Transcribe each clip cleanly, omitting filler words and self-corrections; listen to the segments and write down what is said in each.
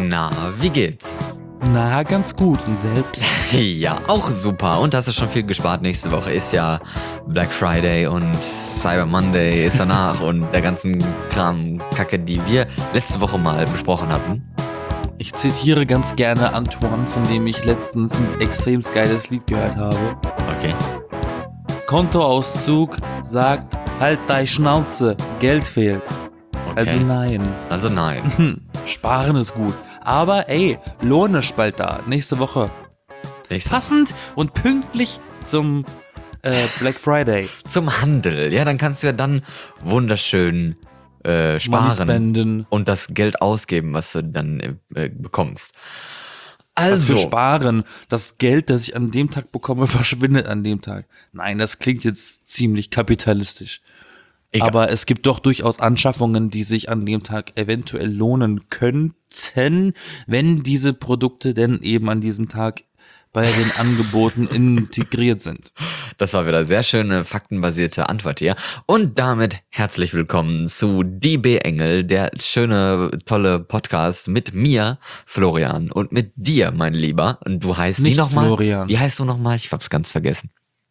Na, wie geht's? Na, ganz gut. Und selbst? Ja, auch super. Und hast du schon viel gespart? Nächste Woche ist ja Black Friday und Cyber Monday ist danach und der ganzen Kram-Kacke, die wir letzte Woche mal besprochen hatten. Ich zitiere ganz gerne Antoine, von dem ich letztens ein extrem geiles Lied gehört habe. Okay. Kontoauszug sagt, halt deine Schnauze, Geld fehlt. Okay. Also nein. Also nein. Sparen ist gut. Aber ey, Lohn ist bald da. Nächste Woche. Passend und pünktlich zum Black Friday. Zum Handel. Ja, dann kannst du ja dann wunderschön sparen und das Geld ausgeben, was du dann bekommst. Also. Was für sparen. Das Geld, das ich an dem Tag bekomme, verschwindet an dem Tag. Nein, das klingt jetzt ziemlich kapitalistisch. Egal. Aber es gibt doch durchaus Anschaffungen, die sich an dem Tag eventuell lohnen könnten, wenn diese Produkte denn eben an diesem Tag bei den Angeboten integriert sind. Das war wieder sehr schöne, faktenbasierte Antwort hier. Und damit herzlich willkommen zu DB Engel, der schöne, tolle Podcast mit mir, Florian, und mit dir, mein Lieber. Und du heißt nicht wie nochmal? Florian. Wie heißt du nochmal? Ich hab's ganz vergessen.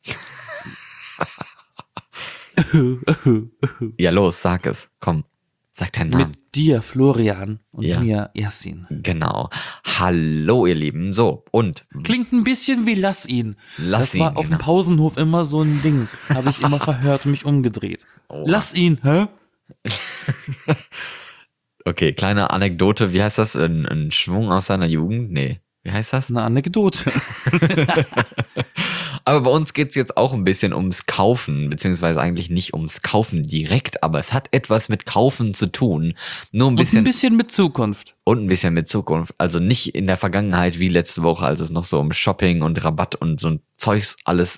Ja, los, sag es. Komm, sag deinen Namen. Mit dir, Florian, und ja. mir, Yasin. Genau. Hallo, ihr Lieben. So, und? Klingt ein bisschen wie Lass ihn. Das war auf dem Pausenhof immer so ein Ding. Habe ich immer verhört und mich umgedreht. Oha. Lass ihn, hä? Okay, kleine Anekdote. Wie heißt das? Ein Schwung aus seiner Jugend? Nee. Wie heißt das? Eine Anekdote. Aber bei uns geht's jetzt auch ein bisschen ums Kaufen, beziehungsweise eigentlich nicht ums Kaufen direkt, aber es hat etwas mit Kaufen zu tun. Nur ein bisschen. Und ein bisschen mit Zukunft. Und ein bisschen mit Zukunft. Also nicht in der Vergangenheit wie letzte Woche, als es noch so um Shopping und Rabatt und so ein Zeugs alles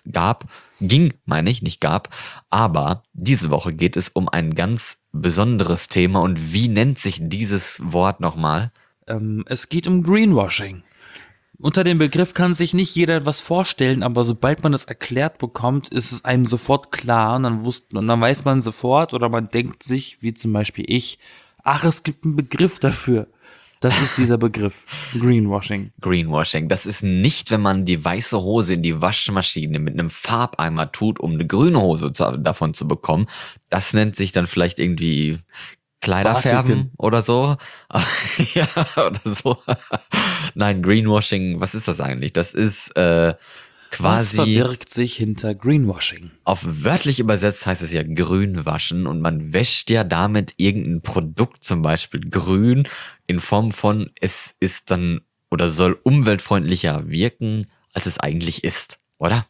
nicht gab. Aber diese Woche geht es um ein ganz besonderes Thema. Und wie nennt sich dieses Wort nochmal? Es geht um Greenwashing. Unter dem Begriff kann sich nicht jeder etwas vorstellen, aber sobald man es erklärt bekommt, ist es einem sofort klar und dann weiß man sofort oder man denkt sich, wie zum Beispiel ich, ach, es gibt einen Begriff dafür. Das ist dieser Begriff, Greenwashing. Greenwashing, das ist nicht, wenn man die weiße Hose in die Waschmaschine mit einem Farbeimer tut, um eine grüne Hose davon zu bekommen. Das nennt sich dann vielleicht irgendwie Kleiderfärben oder so. Ja, oder so. Nein, Greenwashing, was ist das eigentlich? Das ist quasi. Was verbirgt sich hinter Greenwashing? Auf wörtlich übersetzt heißt es ja grünwaschen und man wäscht ja damit irgendein Produkt, zum Beispiel grün, in Form von, es ist dann oder soll umweltfreundlicher wirken, als es eigentlich ist, oder?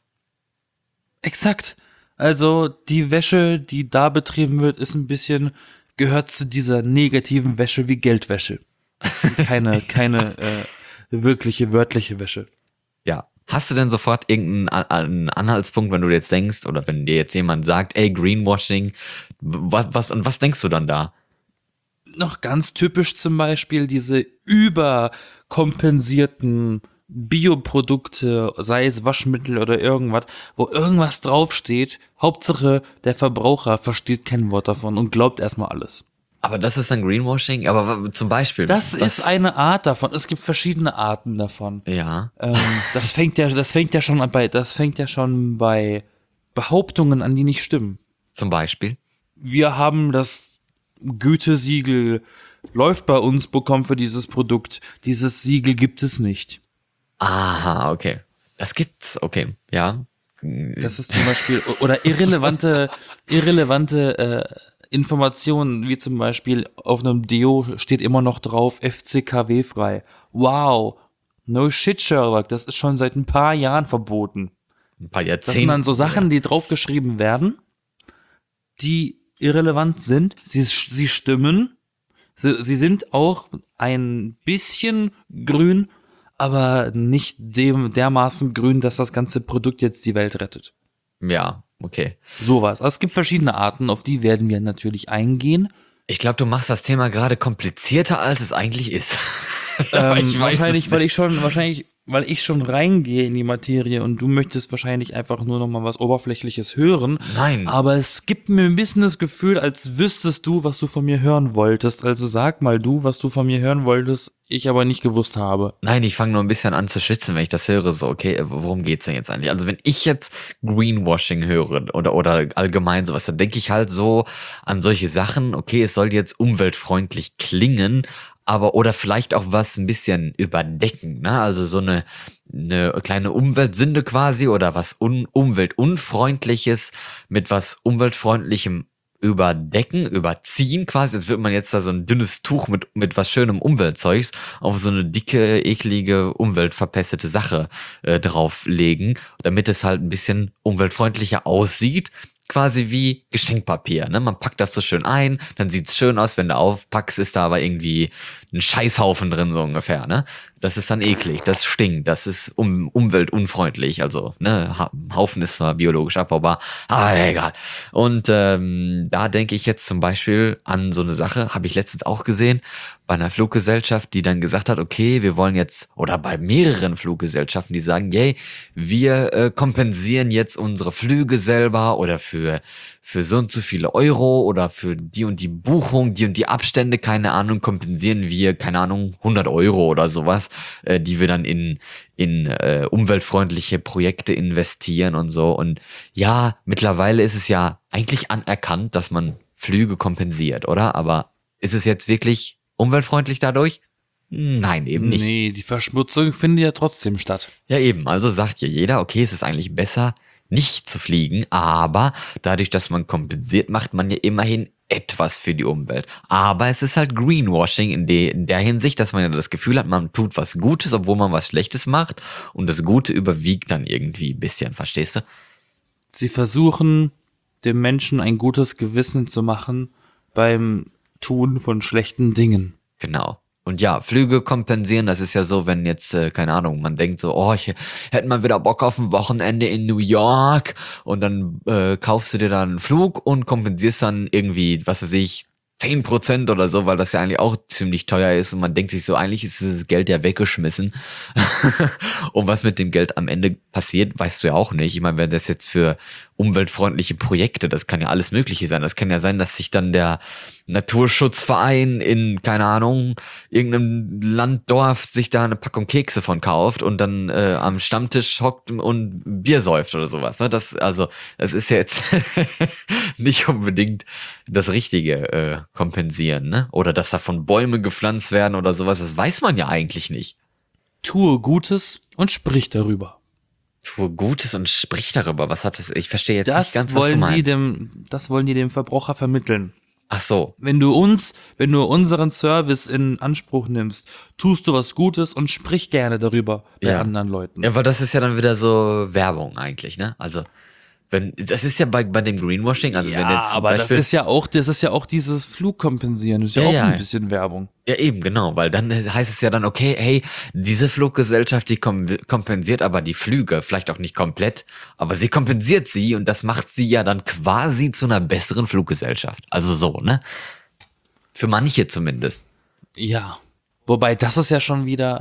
Exakt. Also die Wäsche, die da betrieben wird, gehört zu dieser negativen Wäsche wie Geldwäsche. Keine wirkliche wörtliche Wäsche. Ja. Hast du denn sofort irgendeinen Anhaltspunkt, wenn du jetzt denkst, oder wenn dir jetzt jemand sagt, ey, Greenwashing, was denkst du dann da? Noch ganz typisch zum Beispiel diese überkompensierten Bioprodukte, sei es Waschmittel oder irgendwas, wo irgendwas draufsteht. Hauptsache, der Verbraucher versteht kein Wort davon und glaubt erstmal alles. Aber das ist dann Greenwashing? Aber zum Beispiel. Das ist eine Art davon. Es gibt verschiedene Arten davon. Ja. Das fängt ja schon bei Behauptungen an, die nicht stimmen. Zum Beispiel? Wir haben das Gütesiegel, läuft bei uns, bekommen für dieses Produkt. Dieses Siegel gibt es nicht. Aha, okay. Das gibt's, okay, ja. Das ist zum Beispiel, oder irrelevante Informationen, wie zum Beispiel auf einem Deo steht immer noch drauf, FCKW frei. Wow, no shit, Sherlock, das ist schon seit ein paar Jahren verboten. Ein paar Jahrzehnte. Das sind dann so Sachen, die draufgeschrieben werden, die irrelevant sind. Sie stimmen. Sie sind auch ein bisschen grün, aber nicht dermaßen grün, dass das ganze Produkt jetzt die Welt rettet. Ja, okay. Sowas. Also es gibt verschiedene Arten, auf die werden wir natürlich eingehen. Ich glaube, du machst das Thema gerade komplizierter, als es eigentlich ist. Wahrscheinlich, weil ich schon wahrscheinlich weil ich schon reingehe in die Materie und du möchtest wahrscheinlich einfach nur noch mal was Oberflächliches hören. Nein. Aber es gibt mir ein bisschen das Gefühl, als wüsstest du, was du von mir hören wolltest. Also sag mal du, was du von mir hören wolltest, ich aber nicht gewusst habe. Nein, ich fange nur ein bisschen an zu schwitzen, wenn ich das höre. So, okay, worum geht's denn jetzt eigentlich? Also wenn ich jetzt Greenwashing höre oder allgemein sowas, dann denke ich halt so an solche Sachen. Okay, es soll jetzt umweltfreundlich klingen, aber oder vielleicht auch was ein bisschen überdecken, ne? Also so eine kleine Umweltsünde quasi oder was umweltunfreundliches mit was umweltfreundlichem überdecken, überziehen quasi, als würde man jetzt da so ein dünnes Tuch mit was schönem Umweltzeugs auf so eine dicke, eklige, umweltverpestete Sache drauflegen, damit es halt ein bisschen umweltfreundlicher aussieht. Quasi wie Geschenkpapier, ne? Man packt das so schön ein, dann sieht's schön aus, wenn du aufpackst, ist da aber irgendwie ein Scheißhaufen drin, so ungefähr, ne? Das ist dann eklig, das stinkt, das ist umweltunfreundlich, also, ne? Haufen ist zwar biologisch abbaubar, aber egal. Und da denke ich jetzt zum Beispiel an so eine Sache, habe ich letztens auch gesehen, bei einer Fluggesellschaft, die dann gesagt hat, okay, wir wollen jetzt, oder bei mehreren Fluggesellschaften, die sagen, yay, wir kompensieren jetzt unsere Flüge selber oder für so und so viele Euro oder für die und die Buchung, die und die Abstände, keine Ahnung, kompensieren wir, keine Ahnung, 100 Euro oder sowas, die wir dann in umweltfreundliche Projekte investieren und so. Und ja, mittlerweile ist es ja eigentlich anerkannt, dass man Flüge kompensiert, oder? Aber ist es jetzt wirklich umweltfreundlich dadurch? Nein, eben nicht. Nee, die Verschmutzung findet ja trotzdem statt. Ja, eben. Also sagt ja jeder, okay, es ist eigentlich besser, nicht zu fliegen, aber dadurch, dass man kompensiert, macht man ja immerhin etwas für die Umwelt. Aber es ist halt Greenwashing in der Hinsicht, dass man ja das Gefühl hat, man tut was Gutes, obwohl man was Schlechtes macht und das Gute überwiegt dann irgendwie ein bisschen, verstehst du? Sie versuchen, dem Menschen ein gutes Gewissen zu machen beim Tun von schlechten Dingen. Genau. Und ja, Flüge kompensieren, das ist ja so, wenn jetzt, keine Ahnung, man denkt so, oh, ich hätte mal wieder Bock auf ein Wochenende in New York und dann kaufst du dir dann einen Flug und kompensierst dann irgendwie, was weiß ich, 10% oder so, weil das ja eigentlich auch ziemlich teuer ist und man denkt sich so, eigentlich ist dieses Geld ja weggeschmissen. Und was mit dem Geld am Ende passiert, weißt du ja auch nicht. Ich meine, wenn das jetzt für umweltfreundliche Projekte, das kann ja alles Mögliche sein. Das kann ja sein, dass sich dann der Naturschutzverein in, keine Ahnung, irgendeinem Landdorf sich da eine Packung Kekse von kauft und dann am Stammtisch hockt und Bier säuft oder sowas. Ne? Das ist ja jetzt nicht unbedingt das Richtige kompensieren, ne? Oder dass davon Bäume gepflanzt werden oder sowas, das weiß man ja eigentlich nicht. Tue Gutes und sprich darüber. Tue Gutes und sprich darüber. Was hat das? Ich verstehe jetzt Das nicht ganz, was du meinst. Das wollen die dem Verbraucher vermitteln. Ach so. Wenn du unseren Service in Anspruch nimmst, tust du was Gutes und sprich gerne darüber bei anderen Leuten. Ja, weil das ist ja dann wieder so Werbung eigentlich, ne? Also, das ist ja bei dem Greenwashing, also wenn jetzt zum aber Beispiel, das ist ja auch dieses Flugkompensieren, das ist ja auch ein bisschen Werbung. ja, eben, genau, weil dann heißt es ja dann, okay, hey, diese Fluggesellschaft, die kompensiert aber die Flüge, vielleicht auch nicht komplett, aber sie kompensiert sie und das macht sie ja dann quasi zu einer besseren Fluggesellschaft. Also so, ne? Für manche zumindest. Ja. Wobei, das ist ja schon wieder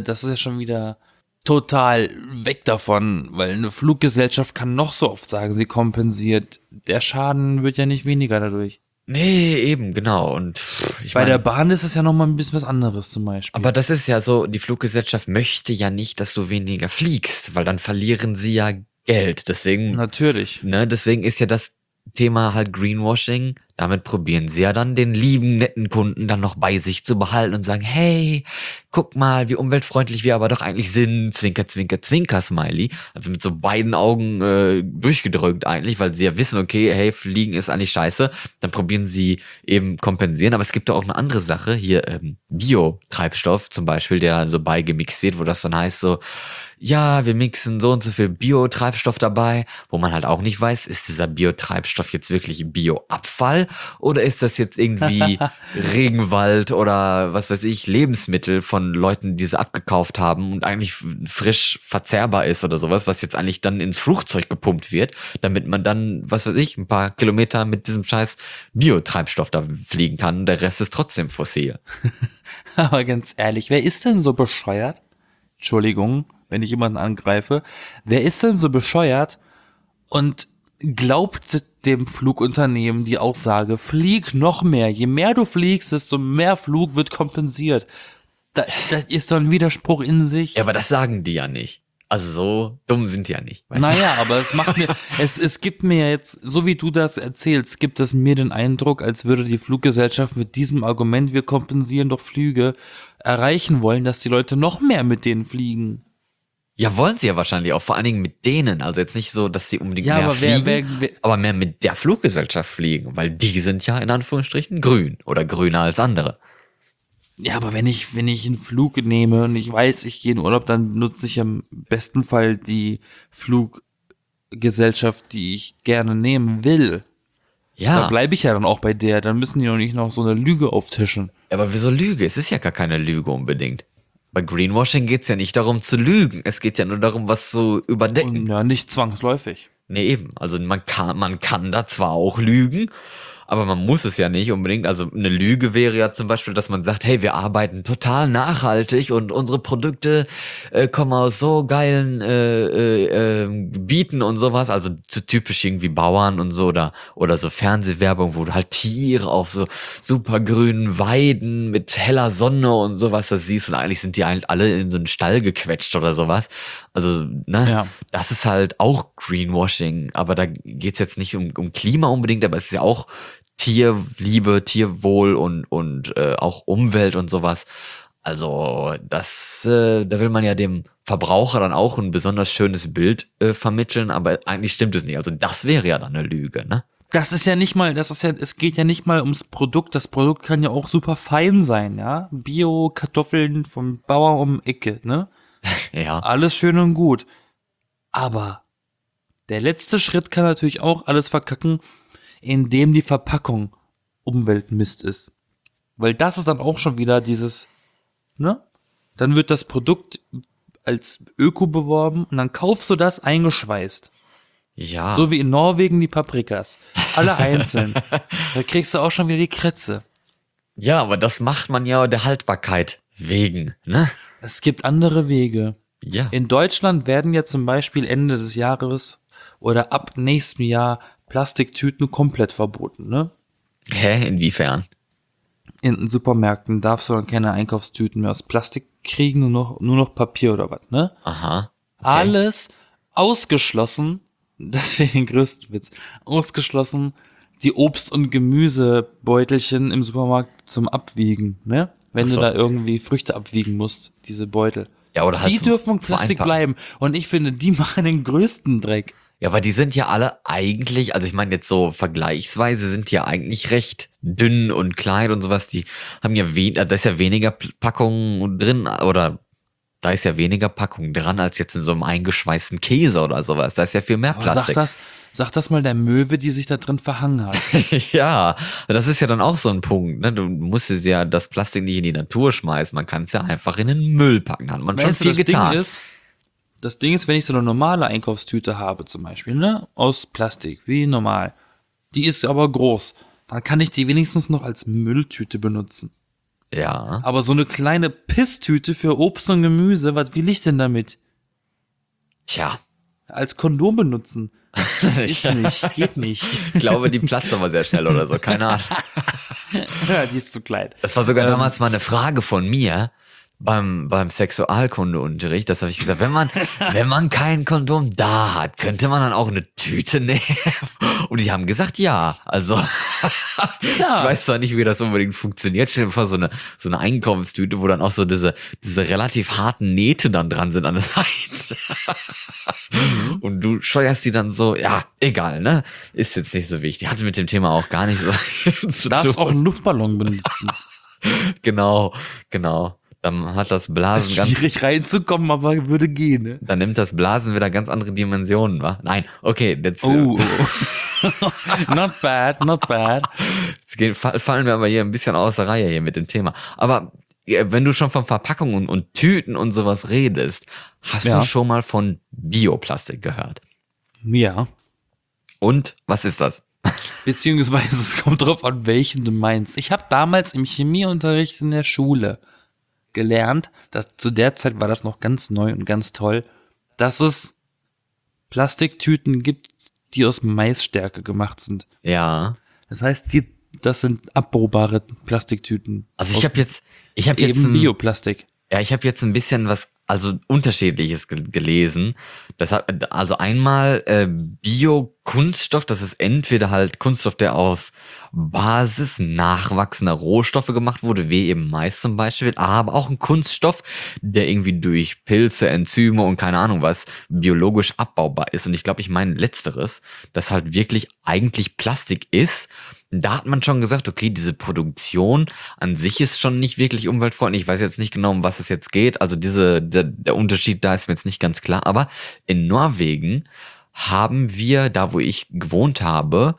total weg davon, weil eine Fluggesellschaft kann noch so oft sagen, sie kompensiert. Der Schaden wird ja nicht weniger dadurch. Nee, eben, genau. Und bei der Bahn ist es ja noch mal ein bisschen was anderes zum Beispiel. Aber das ist ja so, die Fluggesellschaft möchte ja nicht, dass du weniger fliegst, weil dann verlieren sie ja Geld. Deswegen, natürlich. Ne, deswegen ist ja das Thema halt Greenwashing. Damit probieren sie ja dann den lieben, netten Kunden dann noch bei sich zu behalten und sagen, hey, guck mal, wie umweltfreundlich wir aber doch eigentlich sind. Zwinker, zwinker, zwinker, Smiley. Also mit so beiden Augen durchgedrückt eigentlich, weil sie ja wissen, okay, hey, Fliegen ist eigentlich scheiße. Dann probieren sie eben kompensieren. Aber es gibt auch eine andere Sache, hier Biotreibstoff zum Beispiel, der so beigemixt wird, wo das dann heißt so, ja, wir mixen so und so viel Biotreibstoff dabei, wo man halt auch nicht weiß, ist dieser Biotreibstoff jetzt wirklich Bioabfall oder ist das jetzt irgendwie Regenwald oder was weiß ich, Lebensmittel von Leuten, die sie abgekauft haben und eigentlich frisch verzehrbar ist oder sowas, was jetzt eigentlich dann ins Flugzeug gepumpt wird, damit man dann, was weiß ich, ein paar Kilometer mit diesem scheiß Biotreibstoff da fliegen kann. Der Rest ist trotzdem fossil. Aber ganz ehrlich, wer ist denn so bescheuert? Entschuldigung, wenn ich jemanden angreife, wer ist denn so bescheuert und glaubt dem Flugunternehmen die Aussage, flieg noch mehr. Je mehr du fliegst, desto mehr Flug wird kompensiert. Das ist doch ein Widerspruch in sich. Ja, aber das sagen die ja nicht. Also so dumm sind die ja nicht. Naja, aber es gibt mir jetzt, so wie du das erzählst, gibt es mir den Eindruck, als würde die Fluggesellschaft mit diesem Argument, wir kompensieren doch Flüge, erreichen wollen, dass die Leute noch mehr mit denen fliegen. Ja, wollen sie ja wahrscheinlich auch, vor allen Dingen mit denen. Also jetzt nicht so, dass sie unbedingt mehr fliegen, aber mehr mit der Fluggesellschaft fliegen, weil die sind ja in Anführungsstrichen grün oder grüner als andere. Ja, aber wenn ich einen Flug nehme und ich weiß, ich gehe in Urlaub, dann nutze ich im besten Fall die Fluggesellschaft, die ich gerne nehmen will. Ja. Da bleibe ich ja dann auch bei der. Dann müssen die doch nicht noch so eine Lüge auftischen. Aber wieso Lüge? Es ist ja gar keine Lüge unbedingt. Bei Greenwashing geht's ja nicht darum zu lügen. Es geht ja nur darum, was zu überdecken. Und ja, nicht zwangsläufig. Nee, eben. Also man kann da zwar auch lügen, aber man muss es ja nicht unbedingt. Also eine Lüge wäre ja zum Beispiel, dass man sagt, hey, wir arbeiten total nachhaltig und unsere Produkte kommen aus so geilen Gebieten und sowas. Also so typisch irgendwie Bauern und so oder so Fernsehwerbung, wo du halt Tiere auf so super grünen Weiden mit heller Sonne und sowas das siehst und eigentlich sind die halt alle in so einen Stall gequetscht oder sowas. Also, ne, Ja. Das ist halt auch Greenwashing, aber da geht's jetzt nicht um Klima unbedingt, aber es ist ja auch Tierliebe, Tierwohl und auch Umwelt und sowas. Also da will man ja dem Verbraucher dann auch ein besonders schönes Bild vermitteln, aber eigentlich stimmt es nicht. Also das wäre ja dann eine Lüge, ne? Es geht ja nicht mal ums Produkt. Das Produkt kann ja auch super fein sein, ja? Bio-Kartoffeln vom Bauer um die Ecke, ne? Ja. Alles schön und gut. Aber der letzte Schritt kann natürlich auch alles verkacken, indem die Verpackung Umweltmist ist. Weil das ist dann auch schon wieder dieses, ne? Dann wird das Produkt als Öko beworben und dann kaufst du das eingeschweißt. Ja. So wie in Norwegen die Paprikas. Alle einzeln. Da kriegst du auch schon wieder die Krätze. Ja, aber das macht man ja der Haltbarkeit wegen, ne? Es gibt andere Wege. Ja. In Deutschland werden ja zum Beispiel Ende des Jahres oder ab nächstem Jahr Plastiktüten komplett verboten, ne? Hä? Inwiefern? In Supermärkten darfst du dann keine Einkaufstüten mehr aus Plastik kriegen, nur noch Papier oder was, ne? Aha. Okay. Alles ausgeschlossen, das wäre den größten Witz, ausgeschlossen die Obst- und Gemüsebeutelchen im Supermarkt zum Abwiegen, ne? Wenn du da irgendwie Früchte abwiegen musst, diese Beutel. Ja, oder halt die dürfen Plastik bleiben. Und ich finde, die machen den größten Dreck. Ja, aber die sind ja alle eigentlich, also ich meine jetzt so vergleichsweise sind die ja eigentlich recht dünn und klein und sowas. Die haben ja da ist ja weniger Packung drin oder da ist ja weniger Packung dran als jetzt in so einem eingeschweißten Käse oder sowas. Da ist ja viel mehr Plastik. Sag das mal der Möwe, die sich da drin verhangen hat. Ja, das ist ja dann auch so ein Punkt. Ne? Du musstest ja das Plastik nicht in die Natur schmeißen. Man kann es ja einfach in den Müll packen. Da hat man schon viel getan. Das Ding ist, wenn ich so eine normale Einkaufstüte habe zum Beispiel, ne, aus Plastik, wie normal, die ist aber groß, dann kann ich die wenigstens noch als Mülltüte benutzen. Ja. Aber so eine kleine Pisstüte für Obst und Gemüse, was will ich denn damit? Tja. Als Kondom benutzen. Ist nicht, geht nicht. Ich glaube, die platzt aber sehr schnell oder so, keine Ahnung. Ja, die ist zu klein. Das war sogar damals mal eine Frage von mir. Beim Sexualkundeunterricht, das habe ich gesagt, wenn man kein Kondom da hat, könnte man dann auch eine Tüte nehmen? Und die haben gesagt, ja. Also, ich weiß zwar nicht, wie das unbedingt funktioniert. Stell dir vor, so eine Einkaufstüte, wo dann auch so diese relativ harten Nähte dann dran sind an der Seite. Und du scheuerst die dann so, ja, egal, ne? Ist jetzt nicht so wichtig. Hatte mit dem Thema auch gar nicht so zu tun. Du darfst auch einen Luftballon benutzen. Genau. Dann hat das Blasen ganz schwierig reinzukommen, aber würde gehen, ne? Dann nimmt das Blasen wieder ganz andere Dimensionen, wa? Nein, okay, jetzt not bad. Jetzt fallen wir aber hier ein bisschen aus der Reihe hier mit dem Thema. Aber wenn du schon von Verpackungen und Tüten und sowas redest, hast du schon mal von Bioplastik gehört? Ja. Und was ist das? Beziehungsweise es kommt drauf an, welchen du meinst. Ich habe damals im Chemieunterricht in der Schule gelernt, dass zu der Zeit war das noch ganz neu und ganz toll, dass es Plastiktüten gibt, die aus Maisstärke gemacht sind. Ja. Das heißt, das sind abbaubare Plastiktüten. Also ich habe jetzt Bioplastik. Ja, ich habe jetzt ein bisschen Unterschiedliches gelesen. Also einmal Biokunststoff, das ist entweder halt Kunststoff, der auf Basis nachwachsender Rohstoffe gemacht wurde, wie eben Mais zum Beispiel, aber auch ein Kunststoff, der irgendwie durch Pilze, Enzyme und keine Ahnung was biologisch abbaubar ist. Und ich glaube, ich meine letzteres, das halt wirklich eigentlich Plastik ist. Da hat man schon gesagt, okay, diese Produktion an sich ist schon nicht wirklich umweltfreundlich. Ich weiß jetzt nicht genau, um was es jetzt geht. Also der Unterschied da ist mir jetzt nicht ganz klar. Aber in Norwegen haben wir, da wo ich gewohnt habe,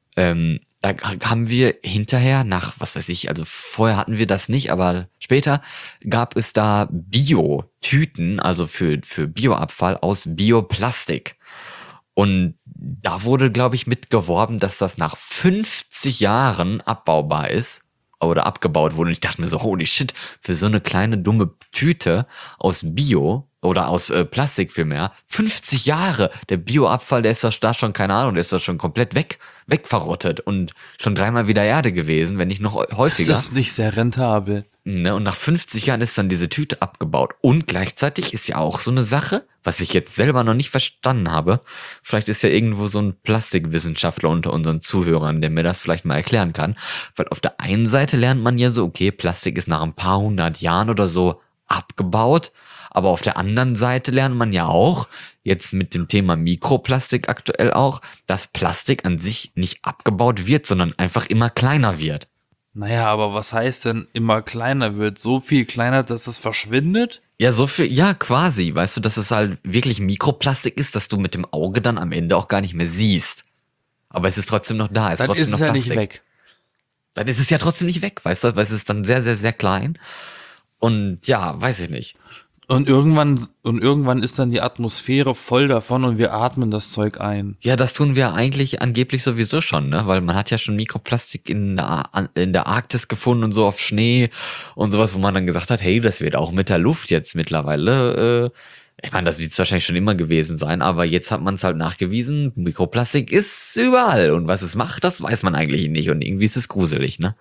da haben wir hinterher nach, was weiß ich, also vorher hatten wir das nicht, aber später gab es da Bio-Tüten, also für Bioabfall aus Bioplastik. Und da wurde, glaube ich, mitgeworben, dass das nach 50 Jahren abbaubar ist oder abgebaut wurde. Und ich dachte mir so, holy shit, für so eine kleine dumme Tüte aus Bio oder aus Plastik vielmehr, 50 Jahre, der Bioabfall, der ist doch da schon, keine Ahnung, der ist doch schon komplett wegverrottet und schon 3-mal wieder Erde gewesen, wenn nicht noch häufiger. Das ist nicht sehr rentabel. Ne, und nach 50 Jahren ist dann diese Tüte abgebaut. Und gleichzeitig ist ja auch so eine Sache, was ich jetzt selber noch nicht verstanden habe. Vielleicht ist ja irgendwo so ein Plastikwissenschaftler unter unseren Zuhörern, der mir das vielleicht mal erklären kann. Weil auf der einen Seite lernt man ja so, okay, Plastik ist nach ein paar 100 Jahren oder so abgebaut. Aber auf der anderen Seite lernt man ja auch, jetzt mit dem Thema Mikroplastik aktuell auch, dass Plastik an sich nicht abgebaut wird, sondern einfach immer kleiner wird. Naja, aber was heißt denn immer kleiner wird? So viel kleiner, dass es verschwindet? Ja, so viel, ja, quasi. Weißt du, dass es halt wirklich Mikroplastik ist, dass du mit dem Auge dann am Ende auch gar nicht mehr siehst. Aber es ist trotzdem noch da, Dann trotzdem ist noch es ja Plastik. nicht weg. Dann ist es ja trotzdem nicht weg, weißt du, weil es ist dann sehr, sehr, sehr klein. Und ja, weiß ich nicht. Und irgendwann ist dann die Atmosphäre voll davon und wir atmen das Zeug ein. Ja, das tun wir eigentlich angeblich sowieso schon, ne? Weil man hat ja schon Mikroplastik in der Arktis gefunden und so auf Schnee und sowas, wo man dann gesagt hat, hey, das wird auch mit der Luft jetzt mittlerweile. Ich meine, das wird es wahrscheinlich schon immer gewesen sein, aber jetzt hat man es halt nachgewiesen, Mikroplastik ist überall. Und was es macht, das weiß man eigentlich nicht. Und irgendwie ist es gruselig, ne?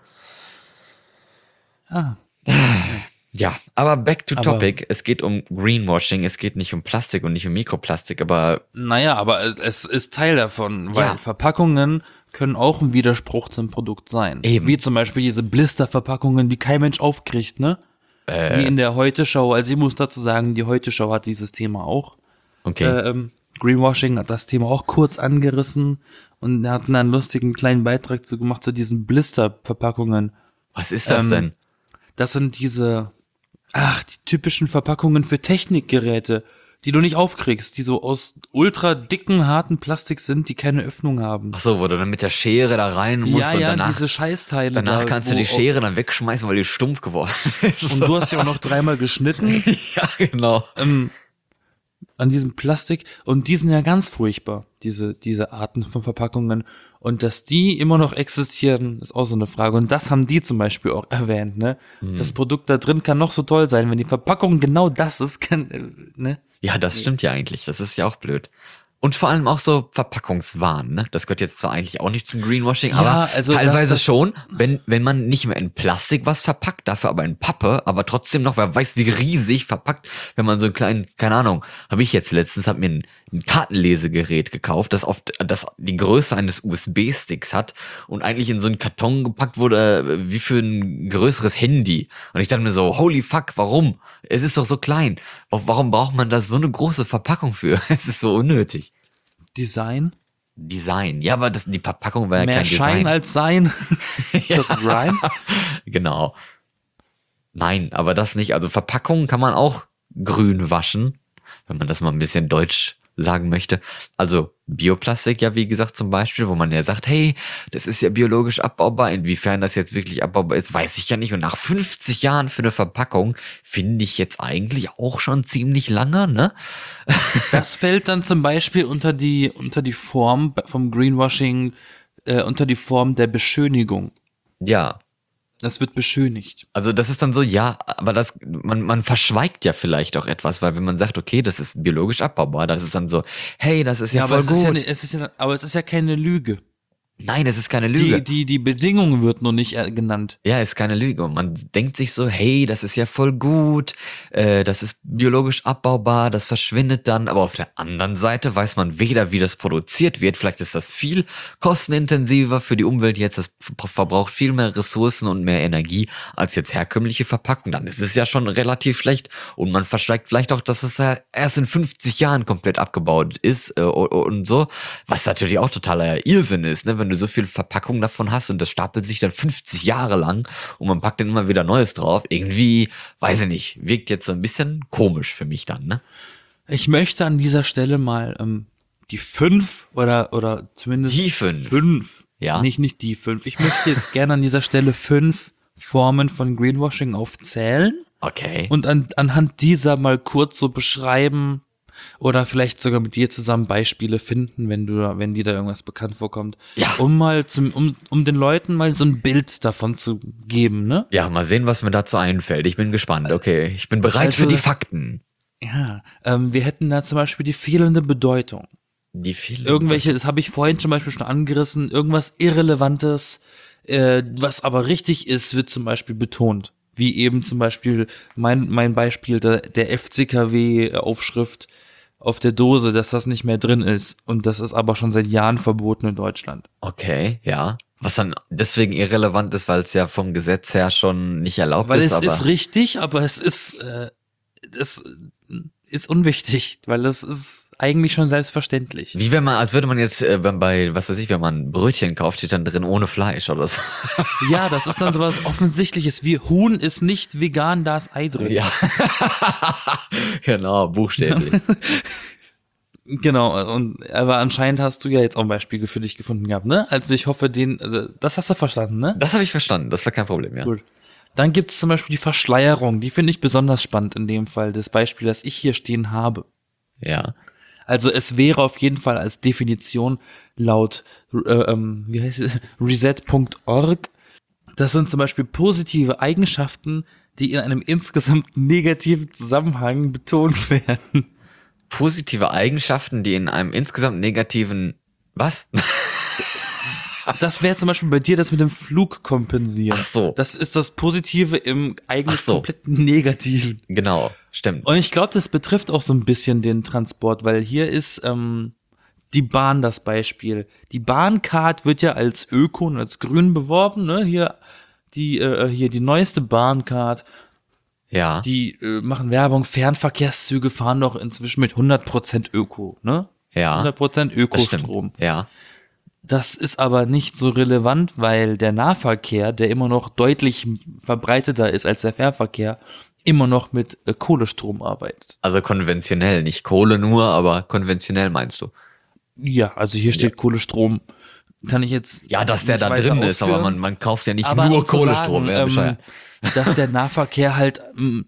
Ja, aber back to topic. Es geht um Greenwashing, es geht nicht um Plastik und nicht um Mikroplastik, aber... Naja, aber es ist Teil davon, weil Verpackungen können auch ein Widerspruch zum Produkt sein. Eben. Wie zum Beispiel diese Blisterverpackungen, die kein Mensch aufkriegt, ne? Wie in der Heute-Show. Also ich muss dazu sagen, die Heute-Show hat dieses Thema auch. Okay. Greenwashing hat das Thema auch kurz angerissen und er hat einen lustigen kleinen Beitrag zu gemacht zu diesen Blisterverpackungen. Was ist das denn? Das sind die typischen Verpackungen für Technikgeräte, die du nicht aufkriegst, die so aus ultra dicken, harten Plastik sind, die keine Öffnung haben. Ach so, wo du dann mit der Schere da rein musst und danach, diese Scheißteile. danach kannst du die Schere dann wegschmeißen, weil die stumpf geworden ist. Und du hast ja auch noch 3-mal geschnitten. Ja, genau. An diesem Plastik. Und die sind ja ganz furchtbar, diese Arten von Verpackungen. Und dass die immer noch existieren, ist auch so eine Frage. Und das haben die zum Beispiel auch erwähnt, ne? Das Produkt da drin kann noch so toll sein, wenn die Verpackung genau das ist, ne? Ja, das stimmt ja eigentlich. Das ist ja auch blöd. Und vor allem auch so Verpackungswahn, ne? Das gehört jetzt zwar eigentlich auch nicht zum Greenwashing, aber also teilweise schon, wenn man nicht mehr in Plastik was verpackt, dafür aber in Pappe, aber trotzdem noch, wer weiß wie riesig verpackt, wenn man so einen kleinen, keine Ahnung, habe ich jetzt letztens, hab mir ein Kartenlesegerät gekauft, das die Größe eines USB-Sticks hat und eigentlich in so einen Karton gepackt wurde, wie für ein größeres Handy. Und ich dachte mir so, holy fuck, warum? Es ist doch so klein. Warum braucht man da so eine große Verpackung für? Es ist so unnötig. Design, ja, aber die Verpackung war ja mehr kein Schein Design. als Sein. Das rhymes. Genau. Nein, aber das nicht. Also Verpackungen kann man auch grün waschen, wenn man das mal ein bisschen deutsch sagen möchte. Also Bioplastik ja, wie gesagt, zum Beispiel, wo man ja sagt, hey, das ist ja biologisch abbaubar. Inwiefern das jetzt wirklich abbaubar ist, weiß ich ja nicht. Und nach 50 Jahren für eine Verpackung finde ich jetzt eigentlich auch schon ziemlich lange, ne? Das fällt dann zum Beispiel unter die Form vom Greenwashing, unter die Form der Beschönigung. Ja. Das wird beschönigt. Also das ist dann so, ja, aber man verschweigt ja vielleicht auch etwas, weil wenn man sagt, okay, das ist biologisch abbaubar, das ist dann so, hey, das ist ja aber voll gut. aber es ist ja keine Lüge. Nein, es ist keine Lüge. Die Bedingung wird nur nicht genannt. Ja, ist keine Lüge. Und man denkt sich so, hey, das ist ja voll gut, das ist biologisch abbaubar, das verschwindet dann. Aber auf der anderen Seite weiß man weder, wie das produziert wird. Vielleicht ist das viel kostenintensiver für die Umwelt jetzt. Das verbraucht viel mehr Ressourcen und mehr Energie als jetzt herkömmliche Verpackung. Dann ist es ja schon relativ schlecht. Und man verschweigt vielleicht auch, dass es ja erst in 50 Jahren komplett abgebaut ist und so. Was natürlich auch totaler Irrsinn ist, ne? Wenn du so viel Verpackung davon hast und das stapelt sich dann 50 Jahre lang und man packt dann immer wieder Neues drauf. Irgendwie, weiß ich nicht, wirkt jetzt so ein bisschen komisch für mich dann, ne? Ich möchte an dieser Stelle mal die 5 oder zumindest die 5. Ja. Nicht die 5. Ich möchte jetzt gerne an dieser Stelle 5 Formen von Greenwashing aufzählen. Okay. Und anhand dieser mal kurz so beschreiben, oder vielleicht sogar mit dir zusammen Beispiele finden, wenn dir da irgendwas bekannt vorkommt. Ja. Um mal um den Leuten mal so ein Bild davon zu geben, ne? Ja, mal sehen, was mir dazu einfällt. Ich bin gespannt. Okay, ich bin bereit für die Fakten. Ja, wir hätten da zum Beispiel die fehlende Bedeutung. Irgendwelche, das habe ich vorhin zum Beispiel schon angerissen, irgendwas Irrelevantes, was aber richtig ist, wird zum Beispiel betont. Wie eben zum Beispiel mein Beispiel der FCKW-Aufschrift auf der Dose, dass das nicht mehr drin ist. Und das ist aber schon seit Jahren verboten in Deutschland. Okay, ja. Was dann deswegen irrelevant ist, weil es ja vom Gesetz her schon nicht erlaubt ist. Weil es ist richtig, aber es ist unwichtig, weil es ist eigentlich schon selbstverständlich. Wie wenn man, als würde man jetzt bei, was weiß ich, wenn man ein Brötchen kauft, steht dann drin ohne Fleisch oder so. Ja, das ist dann sowas Offensichtliches wie Huhn ist nicht vegan, da ist Ei drin. Ja. Genau, buchstäblich. Genau, aber anscheinend hast du ja jetzt auch ein Beispiel für dich gefunden gehabt, ne? Also ich hoffe, das hast du verstanden, ne? Das habe ich verstanden, das war kein Problem, ja. Gut. Dann gibt es zum Beispiel die Verschleierung, die finde ich besonders spannend in dem Fall, das Beispiel, das ich hier stehen habe. Ja. Also es wäre auf jeden Fall als Definition laut reset.org, das sind zum Beispiel positive Eigenschaften, die in einem insgesamt negativen Zusammenhang betont werden. Positive Eigenschaften, die in einem insgesamt negativen, was? Das wäre zum Beispiel bei dir das mit dem Flug kompensieren. Ach so. Das ist das Positive im eigentlich komplett Negativen. Genau, stimmt. Und ich glaube, das betrifft auch so ein bisschen den Transport, weil hier ist die Bahn das Beispiel. Die Bahncard wird ja als Öko und als grün beworben, ne? Hier die neueste Bahncard. Ja. Die machen Werbung, Fernverkehrszüge fahren doch inzwischen mit 100% Öko, ne? Ja. 100% Ökostrom. Ja. Das ist aber nicht so relevant, weil der Nahverkehr, der immer noch deutlich verbreiteter ist als der Fährverkehr, immer noch mit Kohlestrom arbeitet. Also konventionell, nicht Kohle nur, aber konventionell meinst du? Ja, also hier steht Kohlestrom. Kann ich jetzt. Ja, dass der da drin ist, aber man kauft ja nicht nur Kohlestrom. Dass der Nahverkehr halt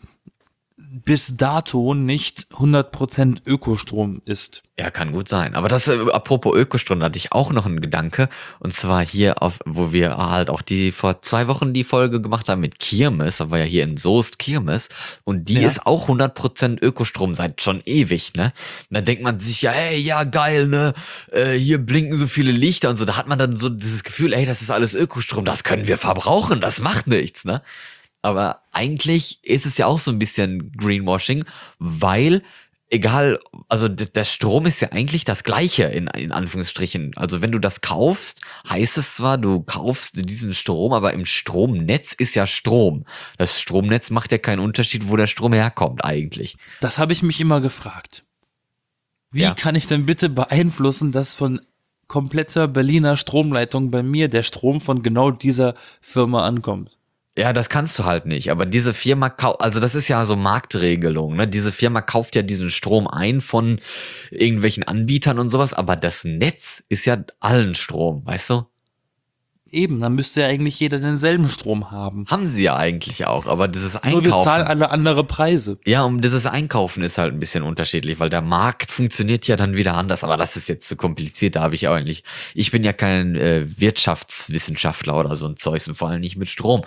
bis dato nicht 100% Ökostrom ist. Ja, kann gut sein. Aber das, apropos Ökostrom, da hatte ich auch noch einen Gedanke. Und zwar hier wo wir halt auch vor 2 Wochen die Folge gemacht haben mit Kirmes. Da war ja hier in Soest Kirmes. Und die ist auch 100% Ökostrom seit schon ewig, ne? Und dann denkt man sich ja, ey, ja, geil, ne? Hier blinken so viele Lichter und so. Da hat man dann so dieses Gefühl, ey, das ist alles Ökostrom. Das können wir verbrauchen. Das macht nichts, ne? Aber eigentlich ist es ja auch so ein bisschen Greenwashing, weil also der Strom ist ja eigentlich das Gleiche in Anführungsstrichen. Also wenn du das kaufst, heißt es zwar, du kaufst diesen Strom, aber im Stromnetz ist ja Strom. Das Stromnetz macht ja keinen Unterschied, wo der Strom herkommt eigentlich. Das habe ich mich immer gefragt. Wie kann ich denn bitte beeinflussen, dass von kompletter Berliner Stromleitung bei mir der Strom von genau dieser Firma ankommt? Ja, das kannst du halt nicht. Aber diese Firma, also das ist ja so Marktregelung, ne? Diese Firma kauft ja diesen Strom ein von irgendwelchen Anbietern und sowas, aber das Netz ist ja allen Strom, weißt du? Eben, dann müsste ja eigentlich jeder denselben Strom haben. Haben sie ja eigentlich auch, aber dieses Nur wir zahlen Einkaufen. alle andere Preise. Ja, und dieses Einkaufen ist halt ein bisschen unterschiedlich, weil der Markt funktioniert ja dann wieder anders, aber das ist jetzt zu kompliziert, da habe ich auch nicht. Ich bin ja kein Wirtschaftswissenschaftler oder so ein Zeugs und vor allem nicht mit Strom.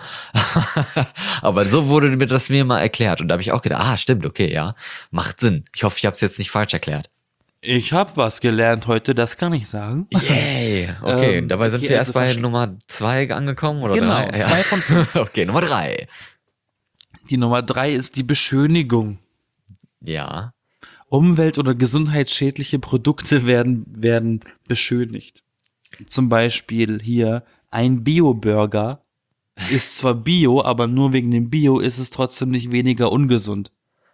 Aber so wurde mir das mir mal erklärt und da habe ich auch gedacht, stimmt, okay, ja, macht Sinn. Ich hoffe, ich habe es jetzt nicht falsch erklärt. Ich habe was gelernt heute, das kann ich sagen. Yay, okay, dabei sind wir erst bei Nummer 2 angekommen, oder Genau, 3? 2 von 5. Okay, Nummer 3. Die Nummer 3 ist die Beschönigung. Ja. Umwelt- oder gesundheitsschädliche Produkte werden beschönigt. Zum Beispiel hier ein Bio-Burger ist zwar Bio, aber nur wegen dem Bio ist es trotzdem nicht weniger ungesund.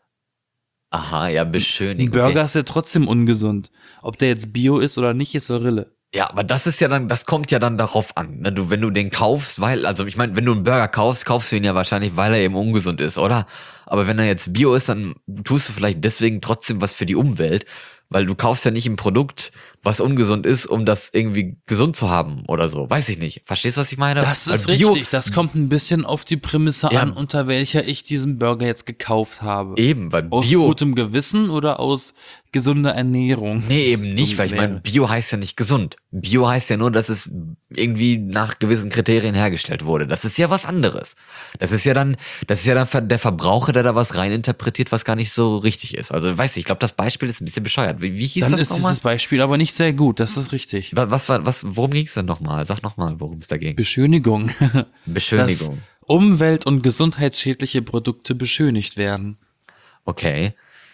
Aha, ja, beschönigen. Ein Burger ist ja trotzdem ungesund. Ob der jetzt Bio ist oder nicht, ist Rille. Ja, aber das ist ja dann, das kommt ja dann darauf an, ne? Wenn du den kaufst, also ich meine, wenn du einen Burger kaufst, kaufst du ihn ja wahrscheinlich, weil er eben ungesund ist, oder? Aber wenn er jetzt Bio ist, dann tust du vielleicht deswegen trotzdem was für die Umwelt, weil du kaufst ja nicht ein Produkt, was ungesund ist, um das irgendwie gesund zu haben oder so. Weiß ich nicht. Verstehst du, was ich meine? Das ist Bio, richtig. Das kommt ein bisschen auf die Prämisse Ja. an, unter welcher ich diesen Burger jetzt gekauft habe. Eben, weil Aus Bio. gutem Gewissen oder aus gesunder Ernährung? Nee, eben nicht, weil ich meine, Bio heißt ja nicht gesund. Bio heißt ja nur, dass es irgendwie nach gewissen Kriterien hergestellt wurde. Das ist ja was anderes. Das ist ja dann der Verbraucher, der da was reininterpretiert, was gar nicht so richtig ist. Also, weiß ich glaube, das Beispiel ist ein bisschen bescheuert. Wie hieß Dann das ist nochmal? dieses Beispiel aber nicht sehr gut, das ist richtig. Worum ging es denn nochmal? Sag nochmal, worum es da ging. Beschönigung. Beschönigung. Dass umwelt- und gesundheitsschädliche Produkte beschönigt werden. Okay.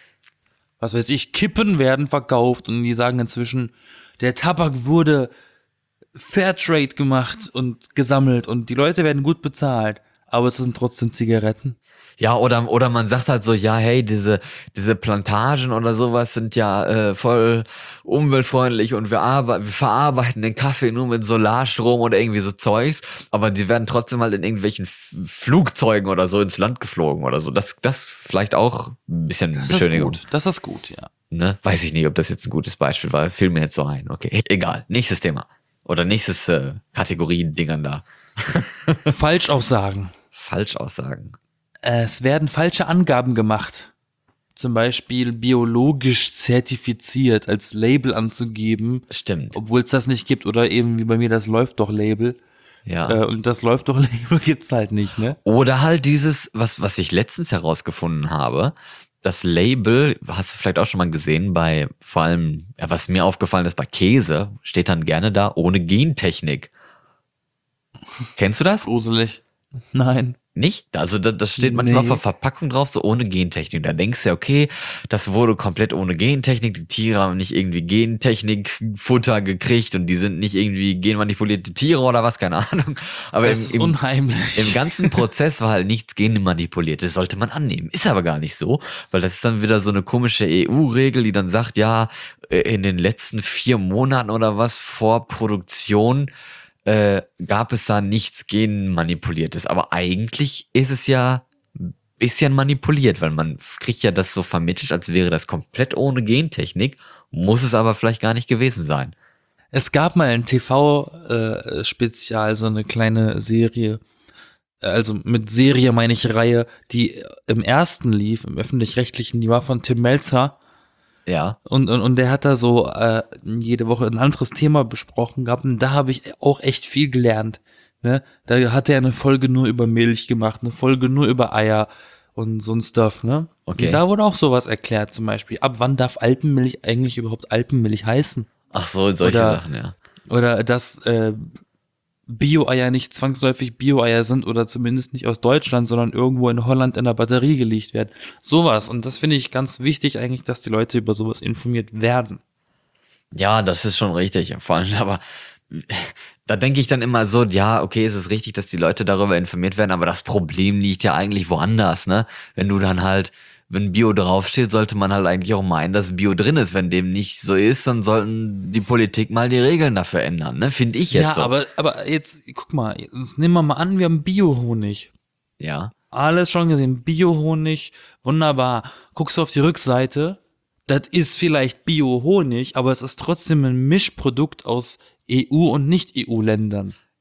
Was weiß ich, Kippen werden verkauft und die sagen inzwischen, der Tabak wurde Fairtrade gemacht und gesammelt und die Leute werden gut bezahlt, aber es sind trotzdem Zigaretten. Ja, oder man sagt halt so, ja, hey, diese Plantagen oder sowas sind ja voll umweltfreundlich und wir verarbeiten den Kaffee nur mit Solarstrom oder irgendwie so Zeugs, aber die werden trotzdem halt in irgendwelchen Flugzeugen oder so ins Land geflogen oder so. Das vielleicht auch ein bisschen Beschönigung. Das ist gut, ja. Ne? Weiß ich nicht, ob das jetzt ein gutes Beispiel war. Fiel mir jetzt so ein. Okay, egal. Nächstes Thema. Oder nächstes Kategorien-Dingern da. Falschaussagen. Falschaussagen. Es werden falsche Angaben gemacht. Zum Beispiel biologisch zertifiziert als Label anzugeben, Stimmt. obwohl es das nicht gibt, oder eben wie bei mir das Läuft doch Label. Ja. Und das Läuft doch Label gibt's halt nicht, ne? Oder halt dieses, was ich letztens herausgefunden habe, das Label, hast du vielleicht auch schon mal gesehen, bei vor allem, ja, was mir aufgefallen ist, bei Käse, steht dann gerne da, ohne Gentechnik. Kennst du das? Gruselig. Nein. Nicht? Also das steht manchmal auf Nee. der Verpackung drauf, so ohne Gentechnik. Da denkst du ja, okay, das wurde komplett ohne Gentechnik. Die Tiere haben nicht irgendwie Gentechnik-Futter gekriegt und die sind nicht irgendwie genmanipulierte Tiere oder was, keine Ahnung. Aber Das ist unheimlich. im ganzen Prozess war halt nichts genmanipuliert. Das sollte man annehmen. Ist aber gar nicht so, weil das ist dann wieder so eine komische EU-Regel, die dann sagt, ja, in den letzten 4 Monaten oder was vor Produktion gab es da nichts genmanipuliertes. Aber eigentlich ist es ja ein bisschen manipuliert, weil man kriegt ja das so vermittelt, als wäre das komplett ohne Gentechnik, muss es aber vielleicht gar nicht gewesen sein. Es gab mal ein TV-Spezial, so eine kleine Serie. Also mit Serie meine ich Reihe, die im ersten lief, im öffentlich-rechtlichen, die war von Tim Melzer. Ja. Und der hat da so jede Woche ein anderes Thema besprochen gehabt und da habe ich auch echt viel gelernt. Ne? Da hat er eine Folge nur über Milch gemacht, eine Folge nur über Eier und so ein Stuff. Ne? Okay. Und da wurde auch sowas erklärt, zum Beispiel, ab wann darf Alpenmilch eigentlich überhaupt Alpenmilch heißen? Ach so, solche Oder- Sachen, ja. Oder dass Bio-Eier nicht zwangsläufig Bio-Eier sind oder zumindest nicht aus Deutschland, sondern irgendwo in Holland in der Batterie gelegt werden. Sowas. Und das finde ich ganz wichtig eigentlich, dass die Leute über sowas informiert werden. Ja, das ist schon richtig. Vor allem, aber da denke ich dann immer so, ja, okay, es ist richtig, dass die Leute darüber informiert werden, aber das Problem liegt ja eigentlich woanders, ne? Wenn du dann halt, wenn Bio draufsteht, sollte man halt eigentlich auch meinen, dass Bio drin ist. Wenn dem nicht so ist, dann sollten die Politik mal die Regeln dafür ändern, ne? Finde ich jetzt Ja, so. aber jetzt, guck mal, jetzt nehmen wir mal an, wir haben Bio-Honig. Ja. Alles schon gesehen, Bio-Honig, wunderbar. Guckst du auf die Rückseite, das ist vielleicht Bio-Honig, aber es ist trotzdem ein Mischprodukt aus EU- und Nicht-EU-Ländern.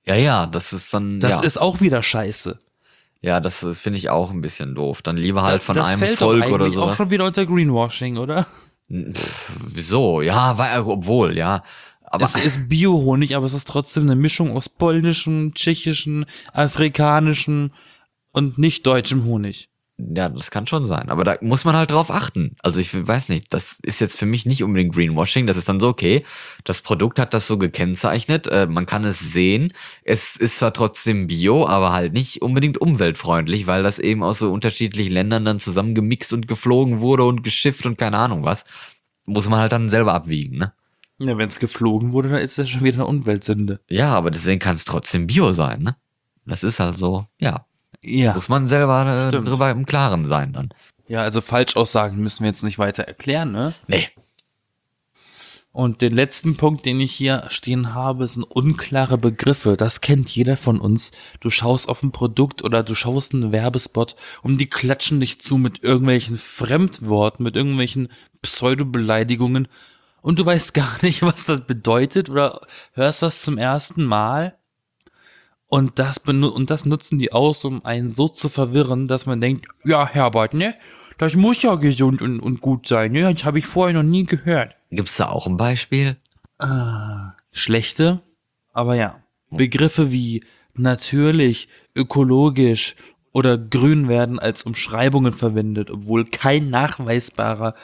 Ja, das ist dann, Das ist auch wieder scheiße. Ja, das finde ich auch ein bisschen doof. Dann lieber halt von das einem fällt Volk doch oder eigentlich sowas. auch schon wieder unter Greenwashing, oder? Wieso? Ja, obwohl, ja. Aber Es ist Bio-Honig, aber es ist trotzdem eine Mischung aus polnischem, tschechischem, afrikanischem und nicht deutschem Honig. ja, das kann schon sein. Aber da muss man halt drauf achten. Also ich weiß nicht, das ist jetzt für mich nicht unbedingt Greenwashing. Das ist dann so, okay, das Produkt hat das so gekennzeichnet, man kann es sehen. Es ist zwar trotzdem Bio, aber halt nicht unbedingt umweltfreundlich, weil das eben aus so unterschiedlichen Ländern dann zusammengemixt und geflogen wurde und geschifft und keine Ahnung was. Muss man halt dann selber abwiegen, ne? Ja, wenn es geflogen wurde, dann ist das schon wieder eine Umweltsünde. Ja, aber deswegen kann es trotzdem Bio sein, ne? Das ist halt so, ja. Ja. Muss man selber Stimmt. drüber im Klaren sein dann. Ja, also Falschaussagen müssen wir jetzt nicht weiter erklären, ne? Nee. Und den letzten Punkt, den ich hier stehen habe, sind unklare Begriffe. Das kennt jeder von uns. Du schaust auf ein Produkt oder du schaust einen Werbespot und die klatschen dich zu mit irgendwelchen Fremdworten, mit irgendwelchen Pseudobeleidigungen und du weißt gar nicht, was das bedeutet oder hörst das zum ersten Mal. Und das nutzen die aus, um einen so zu verwirren, dass man denkt, ja, Herbert, ne? Das muss ja gesund und gut sein, ne? Das habe ich vorher noch nie gehört. Gibt's da auch ein Beispiel? Schlechte, aber ja. Begriffe wie natürlich, ökologisch oder grün werden als Umschreibungen verwendet, obwohl keine nachweisbare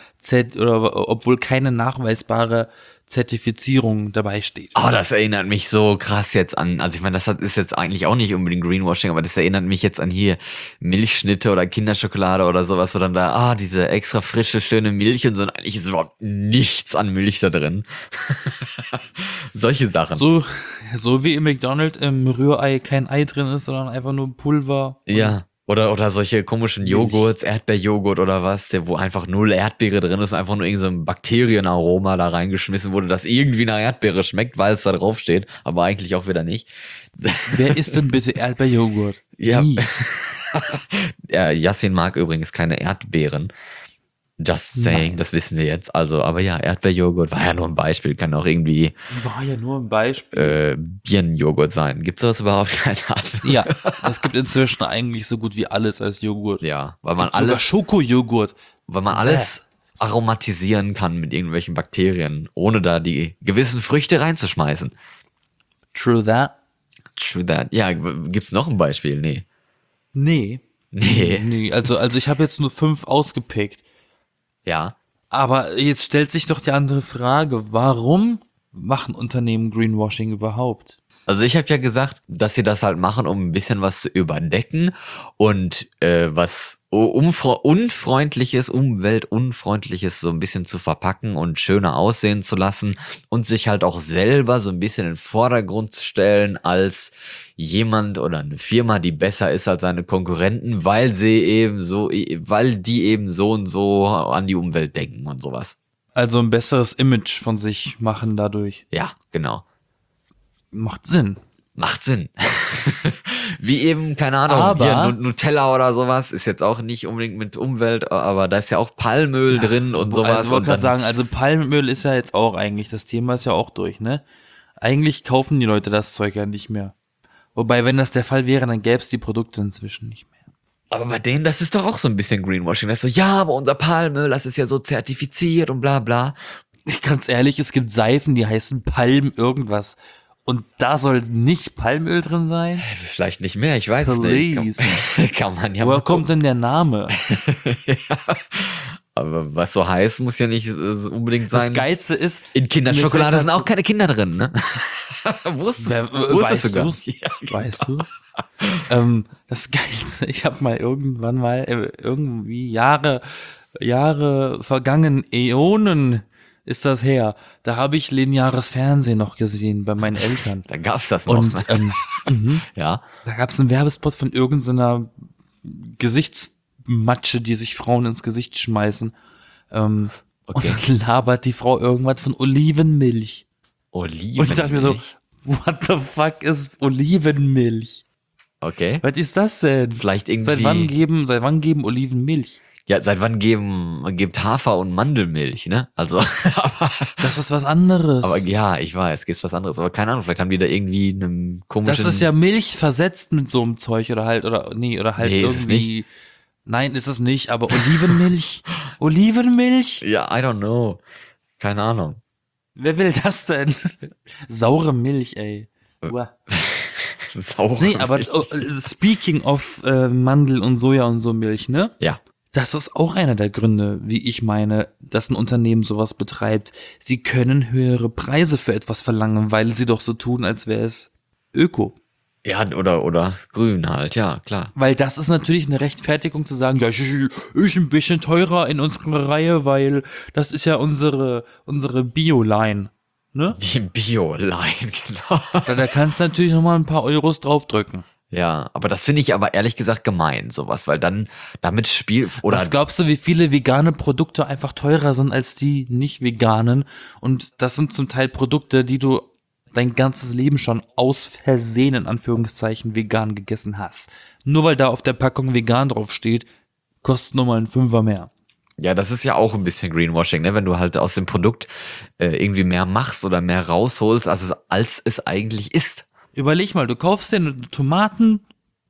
Zertifizierung dabei steht. Oh, das erinnert mich so krass jetzt an, also ich meine, ist jetzt eigentlich auch nicht unbedingt Greenwashing, aber das erinnert mich jetzt an hier Milchschnitte oder Kinderschokolade oder sowas, wo dann da, diese extra frische, schöne Milch und so, und eigentlich ist überhaupt nichts an Milch da drin. Solche Sachen. So wie im McDonald's im Rührei kein Ei drin ist, sondern einfach nur Pulver. Ja. Oder solche komischen Joghurts, Erdbeerjoghurt oder was, wo einfach null Erdbeere drin ist und einfach nur irgend so ein Bakterienaroma da reingeschmissen wurde, das irgendwie nach Erdbeere schmeckt, weil es da drauf steht, aber eigentlich auch wieder nicht. Wer isst denn bitte Erdbeerjoghurt? Ja. Nie. Yassin mag übrigens keine Erdbeeren. Just saying, das wissen wir jetzt. Also, aber ja, Erdbeerjoghurt war ja nur ein Beispiel, kann auch irgendwie War ja nur ein Beispiel. Birnenjoghurt sein. Gibt's das überhaupt? Keine Ahnung. Ja, es gibt inzwischen eigentlich so gut wie alles als Joghurt. Ja, weil man Sogar alles, Schokojoghurt. aromatisieren kann mit irgendwelchen Bakterien, ohne da die gewissen Früchte reinzuschmeißen. True that. True that. Ja, gibt's noch ein Beispiel? Nee. Nee, also ich habe jetzt nur 5 ausgepickt. Ja. Aber jetzt stellt sich doch die andere Frage, warum machen Unternehmen Greenwashing überhaupt? Also ich habe ja gesagt, dass sie das halt machen, um ein bisschen was zu überdecken und was Unfreundliches, Umweltunfreundliches so ein bisschen zu verpacken und schöner aussehen zu lassen und sich halt auch selber so ein bisschen in den Vordergrund zu stellen als jemand oder eine Firma, die besser ist als seine Konkurrenten, weil die eben so und so an die Umwelt denken und sowas. Also ein besseres Image von sich machen dadurch. Ja, genau. Macht Sinn. Macht Sinn. Wie eben, keine Ahnung, Aber- hier Nutella oder sowas, ist jetzt auch nicht unbedingt mit Umwelt, aber da ist ja auch Palmöl drin und sowas. Also ich wollte und gerade dann, sagen, also Palmöl ist ja jetzt auch eigentlich, das Thema ist ja auch durch, ne? Eigentlich kaufen die Leute das Zeug ja nicht mehr. Wobei, wenn das der Fall wäre, dann gäbe es die Produkte inzwischen nicht mehr. aber bei denen, das ist doch auch so ein bisschen Greenwashing. Das ist so, ja, aber unser Palmöl, das ist ja so zertifiziert und bla bla. Ganz ehrlich, es gibt Seifen, die heißen Palm irgendwas. Und da soll nicht Palmöl drin sein? Vielleicht nicht mehr, ich weiß es nicht. Kann man ja Woher mal kommt denn der Name? ja. Aber was so heiß, muss ja nicht unbedingt Das sein. Geilste ist, In Kinderschokolade mir sind fällt auch keine Kinder drin, ne? Wusstest weißt du gar du's? nicht? Ja. Weißt du? Das Geilste, ich habe mal irgendwann mal irgendwie Jahre vergangen, Äonen ist das her. Da habe ich lineares Fernsehen noch gesehen bei meinen Eltern. Da gab's das noch. Und ne? Ja. da gab es einen Werbespot von irgendeiner Gesichtsmatsche, die sich Frauen ins Gesicht schmeißen. Okay. Und dann labert die Frau irgendwas von Olivenmilch. Oliven. Und ich dachte mir so, what the fuck ist Olivenmilch? Okay. Was ist das denn? Vielleicht irgendwie. Seit wann geben Oliven Milch? Ja, seit wann gibt Hafer und Mandelmilch, ne? Also, Das ist was anderes. aber ja, ich weiß, gibt's was anderes. Aber keine Ahnung, vielleicht haben die da irgendwie einen komischen... Das ist ja Milch versetzt mit so einem Zeug oder halt Nee, ist es irgendwie. Nein, ist es nicht, aber Olivenmilch. Olivenmilch? Ja, I don't know. Keine Ahnung. Wer will das denn? Saure Milch, ey. Uah. Saure Nee, aber Milch. speaking of Mandel und Soja und so Milch, ne? Ja. Das ist auch einer der Gründe, wie ich meine, dass ein Unternehmen sowas betreibt. Sie können höhere Preise für etwas verlangen, weil sie doch so tun, als wäre es Öko. Ja, oder grün halt, ja, klar. Weil das ist natürlich eine Rechtfertigung zu sagen, ja, ich ein bisschen teurer in unserer Reihe, weil das ist ja unsere Bio-Line. Ne? Die Bio-Line, genau. Da kannst du natürlich nochmal ein paar Euros draufdrücken. Ja, aber das finde ich aber ehrlich gesagt gemein, sowas, weil dann damit oder Was glaubst du, wie viele vegane Produkte einfach teurer sind als die nicht veganen? Und das sind zum Teil Produkte, die du dein ganzes Leben schon aus Versehen in Anführungszeichen vegan gegessen hast. Nur weil da auf der Packung vegan draufsteht, kostet nur mal ein Fünfer mehr. ja, das ist ja auch ein bisschen Greenwashing, ne? Wenn du halt aus dem Produkt irgendwie mehr machst oder mehr rausholst, als es eigentlich ist. Überleg mal, du kaufst dir eine Tomaten,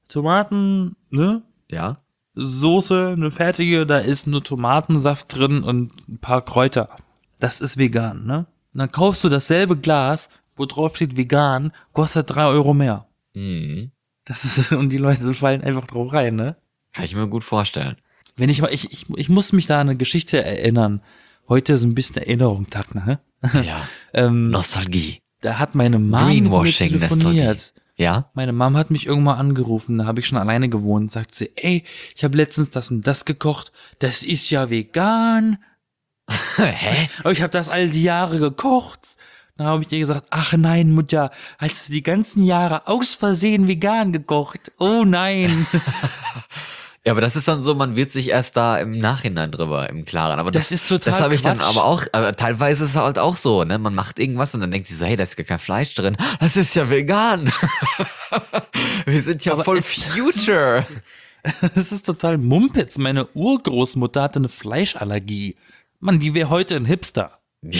ne? Ja. Soße, eine fertige, da ist nur Tomatensaft drin und ein paar Kräuter. Das ist vegan, ne? Und dann kaufst du dasselbe Glas, wo drauf steht vegan, kostet 3 Euro mehr. Mhm. Das ist, und die Leute fallen einfach drauf rein, ne? Kann ich mir gut vorstellen. Wenn ich mal, ich muss mich da an eine Geschichte erinnern. Heute ist ein bisschen Erinnerungstag, ne? Ja. Nostalgie. Da hat meine Mom mit mir Greenwashing, telefoniert. Nostalgie. Ja? Meine Mom hat mich irgendwann angerufen, da habe ich schon alleine gewohnt. Sagt sie, ey, ich habe letztens das und das gekocht. Das ist ja vegan. Hä? Aber ich habe das all die Jahre gekocht. Dann habe ich ihr gesagt, ach nein, Mutter, hast du die ganzen Jahre aus Versehen vegan gekocht? Oh nein. Ja, aber das ist dann so, man wird sich erst da im Nachhinein drüber im Klaren. Aber Das ist total Das habe ich dann Quatsch. aber auch, aber teilweise ist es halt auch so, ne? Man macht irgendwas und dann denkt sich so, hey, da ist gar kein Fleisch drin. Das ist ja vegan. Wir sind ja Aber voll es- Future. Das ist total Mumpitz. Meine Urgroßmutter hatte eine Fleischallergie. Mann, die wäre heute ein Hipster.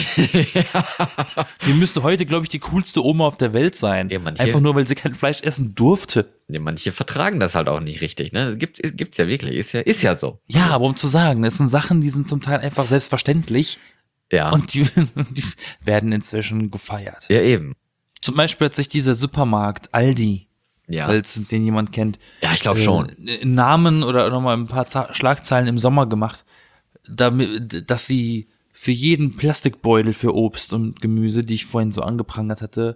Die müsste heute, glaube ich, die coolste Oma auf der Welt sein. Ja, manche- Einfach nur, weil sie kein Fleisch essen durfte. Ja, manche vertragen das halt auch nicht richtig, ne? Gibt's ja wirklich, ist ja so. Ja, aber um zu sagen, das sind Sachen, die sind zum Teil einfach selbstverständlich Ja. und die werden inzwischen gefeiert. Ja, eben. Zum Beispiel hat sich dieser Supermarkt Aldi, Ja. falls den jemand kennt, Ja, ich glaube schon. einen Namen oder nochmal ein paar Schlagzeilen im Sommer gemacht, damit, dass sie für jeden Plastikbeutel für Obst und Gemüse, die ich vorhin so angeprangert hatte,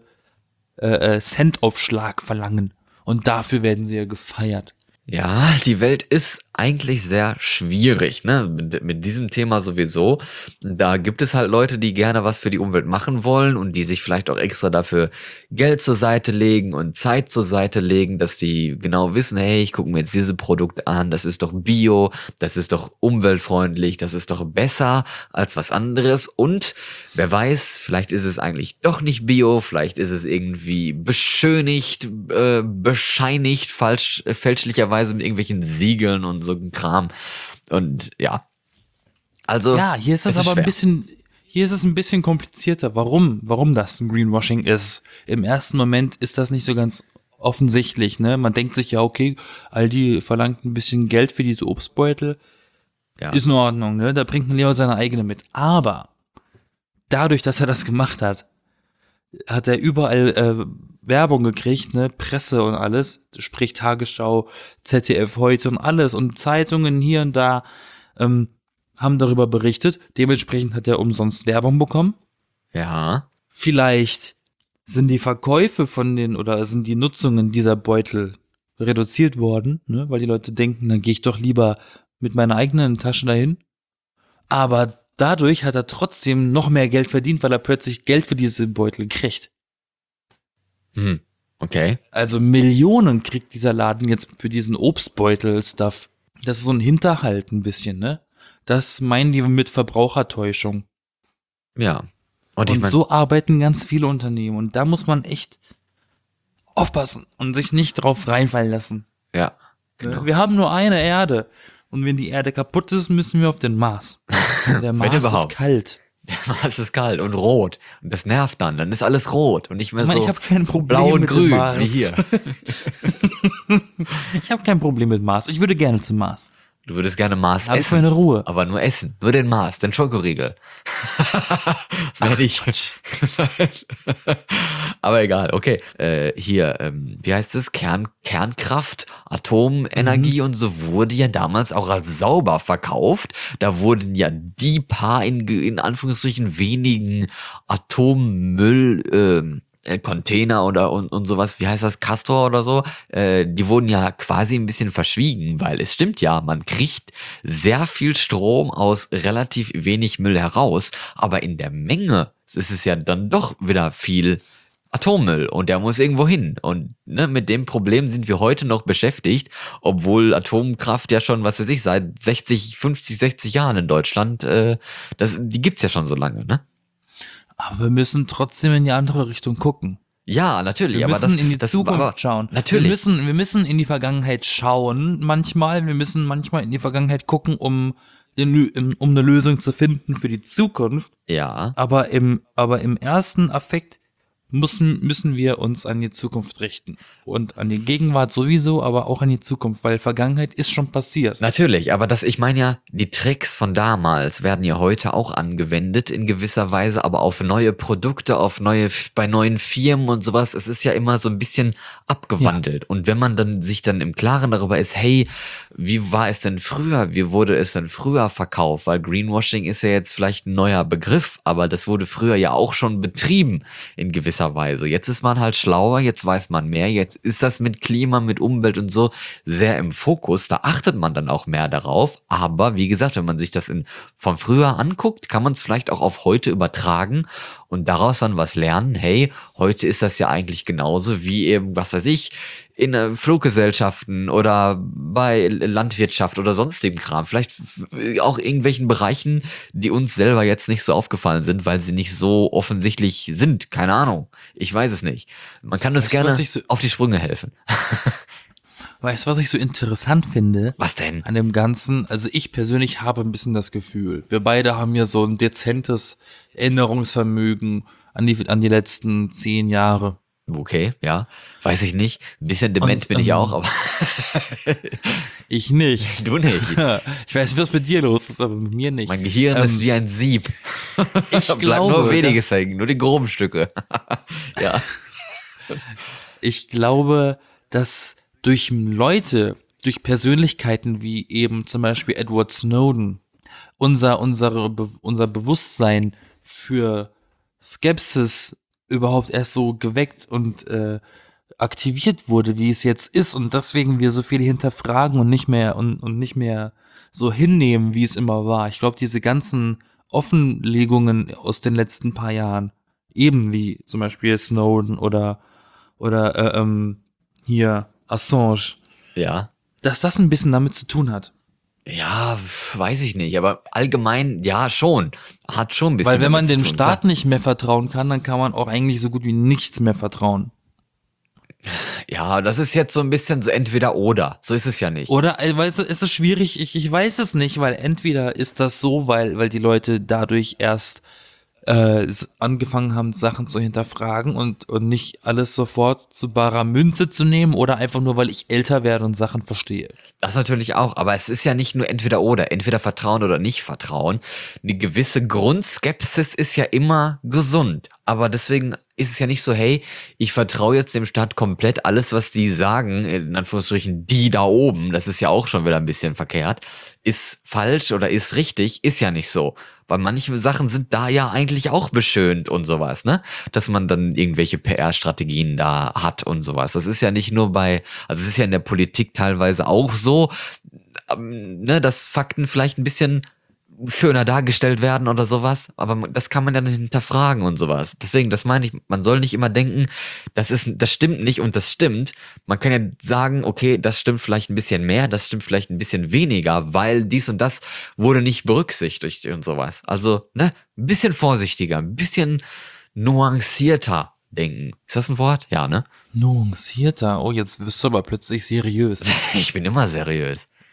Centaufschlag verlangen. Und dafür werden sie ja gefeiert. Ja, die Welt ist eigentlich sehr schwierig, ne? Mit diesem Thema sowieso. Da gibt es halt Leute, die gerne was für die Umwelt machen wollen und die sich vielleicht auch extra dafür Geld zur Seite legen und Zeit zur Seite legen, dass die genau wissen, hey, ich gucke mir jetzt diese Produkte an, das ist doch bio, das ist doch umweltfreundlich, das ist doch besser als was anderes und wer weiß, vielleicht ist es eigentlich doch nicht bio, vielleicht ist es irgendwie beschönigt, bescheinigt, fälschlicherweise mit irgendwelchen Siegeln und so ein Kram. Und ja. Also. Ja, hier ist es aber schwer. hier ist es ein bisschen komplizierter. Warum das ein Greenwashing ist? Im ersten Moment ist das nicht so ganz offensichtlich, ne? Man denkt sich ja, okay, Aldi verlangt ein bisschen Geld für diese Obstbeutel. Ja. Ist in Ordnung, ne? Da bringt man lieber seine eigene mit. Aber dadurch, dass er das gemacht hat, hat er überall Werbung gekriegt, ne, Presse und alles, sprich Tagesschau, ZDF heute und alles und Zeitungen hier und da haben darüber berichtet. Dementsprechend hat er umsonst Werbung bekommen. Ja. Vielleicht sind die Verkäufe oder sind die Nutzungen dieser Beutel reduziert worden, ne, weil die Leute denken, dann gehe ich doch lieber mit meiner eigenen Tasche dahin. Aber dadurch hat er trotzdem noch mehr Geld verdient, weil er plötzlich Geld für diese Beutel kriegt. Okay. Also Millionen kriegt dieser Laden jetzt für diesen Obstbeutel-Stuff. Das ist so ein Hinterhalt ein bisschen, ne? Das meinen die mit Verbrauchertäuschung. Ja. Und ich mein, so arbeiten ganz viele Unternehmen. Und da muss man echt aufpassen und sich nicht drauf reinfallen lassen. ja. Genau. Wir haben nur eine Erde. Und wenn die Erde kaputt ist, müssen wir auf den Mars. Und der Mars ist kalt. Der Mars ist kalt und rot. Und das nervt dann. Dann ist alles rot und nicht mehr so ich hab kein Problem blau und mit grün dem Mars. wie hier. Ich habe kein Problem mit Mars. Ich würde gerne zum Mars. Du würdest gerne Mars Hab essen. ich meine Ruhe. Aber nur essen. Nur den Mars, den Schokoriegel. Fertig. Aber egal, okay. Hier, wie heißt es? Kernkraft, Atomenergie und so wurde ja damals auch als sauber verkauft. Da wurden ja die paar in Anführungsstrichen wenigen Atommüll, Container und sowas, wie heißt das, Castor oder so, die wurden ja quasi ein bisschen verschwiegen, weil es stimmt ja, man kriegt sehr viel Strom aus relativ wenig Müll heraus, aber in der Menge ist es ja dann doch wieder viel Atommüll und der muss irgendwo hin. Und ne, mit dem Problem sind wir heute noch beschäftigt, obwohl Atomkraft ja schon, was weiß ich, seit 60 Jahren in Deutschland, die gibt's ja schon so lange, ne? Aber wir müssen trotzdem in die andere Richtung gucken. Ja, natürlich. Wir müssen in die Zukunft schauen. Natürlich. Wir müssen in die Vergangenheit schauen manchmal. Wir müssen manchmal in die Vergangenheit gucken, um eine Lösung zu finden für die Zukunft. Ja. Aber im ersten Affekt müssen wir uns an die Zukunft richten. Und an die Gegenwart sowieso, aber auch an die Zukunft, weil Vergangenheit ist schon passiert. Natürlich, aber ich meine ja, die Tricks von damals werden ja heute auch angewendet in gewisser Weise, aber auf neue Produkte, bei neuen Firmen und sowas. Es ist ja immer so ein bisschen abgewandelt. Ja. Und wenn man dann sich dann im Klaren darüber ist, hey, wie war es denn früher? Wie wurde es denn früher verkauft? Weil Greenwashing ist ja jetzt vielleicht ein neuer Begriff, aber das wurde früher ja auch schon betrieben in gewisser Weise. Jetzt ist man halt schlauer, jetzt weiß man mehr, jetzt ist das mit Klima, mit Umwelt und so sehr im Fokus, da achtet man dann auch mehr darauf, aber wie gesagt, wenn man sich das von früher anguckt, kann man es vielleicht auch auf heute übertragen und daraus dann was lernen, hey, heute ist das ja eigentlich genauso wie eben, was weiß ich, in Fluggesellschaften oder bei Landwirtschaft oder sonstigem Kram. Vielleicht auch irgendwelchen Bereichen, die uns selber jetzt nicht so aufgefallen sind, weil sie nicht so offensichtlich sind. Keine Ahnung. Ich weiß es nicht. Man kann uns gerne auf die Sprünge helfen. Weißt du, was ich so interessant finde? Was denn? An dem Ganzen, also ich persönlich habe ein bisschen das Gefühl, wir beide haben ja so ein dezentes Erinnerungsvermögen an die letzten 10 Jahre. Okay, ja, weiß ich nicht. Ein bisschen dement bin ich auch, aber ich nicht. Du nicht. Ich weiß nicht, was mit dir los ist, aber mit mir nicht. Mein Gehirn ist wie ein Sieb. Ich bleibt glaube, nur weniges hängen, nur die groben Stücke. Ja. Ich glaube, dass durch Persönlichkeiten wie eben zum Beispiel Edward Snowden unser Bewusstsein für Skepsis überhaupt erst so geweckt und aktiviert wurde, wie es jetzt ist und deswegen wir so viel hinterfragen und nicht mehr so hinnehmen, wie es immer war. Ich glaube, diese ganzen Offenlegungen aus den letzten paar Jahren, eben wie zum Beispiel Snowden oder hier Assange, Ja. dass das ein bisschen damit zu tun hat. Ja, weiß ich nicht, aber allgemein, ja, schon. Hat schon ein bisschen. Weil wenn man damit dem zu tun, Staat klar. nicht mehr vertrauen kann, dann kann man auch eigentlich so gut wie nichts mehr vertrauen. Ja, das ist jetzt so ein bisschen so entweder oder. So ist es ja nicht. Oder, weißt du, es ist schwierig, ich weiß es nicht, weil entweder ist das so, weil die Leute dadurch erst angefangen haben, Sachen zu hinterfragen und nicht alles sofort zu barer Münze zu nehmen oder einfach nur, weil ich älter werde und Sachen verstehe. Das natürlich auch, aber es ist ja nicht nur entweder oder, entweder Vertrauen oder nicht Vertrauen. Eine gewisse Grundskepsis ist ja immer gesund, aber deswegen ist es ja nicht so, hey, ich vertraue jetzt dem Staat komplett alles, was die sagen, in Anführungsstrichen die da oben, das ist ja auch schon wieder ein bisschen verkehrt, ist falsch oder ist richtig, ist ja nicht so. Weil manche Sachen sind da ja eigentlich auch beschönt und sowas, ne? Dass man dann irgendwelche PR-Strategien da hat und sowas. Das ist ja nicht nur also es ist ja in der Politik teilweise auch so, ne, dass Fakten vielleicht ein bisschen schöner dargestellt werden oder sowas, aber das kann man dann hinterfragen und sowas. Deswegen, das meine ich, man soll nicht immer denken, das stimmt nicht und das stimmt. Man kann ja sagen, okay, das stimmt vielleicht ein bisschen mehr, das stimmt vielleicht ein bisschen weniger, weil dies und das wurde nicht berücksichtigt und sowas. Also, ne, ein bisschen vorsichtiger, ein bisschen nuancierter denken. Ist das ein Wort? Ja, ne? Nuancierter? Oh, jetzt wirst du aber plötzlich seriös. Ich bin immer seriös.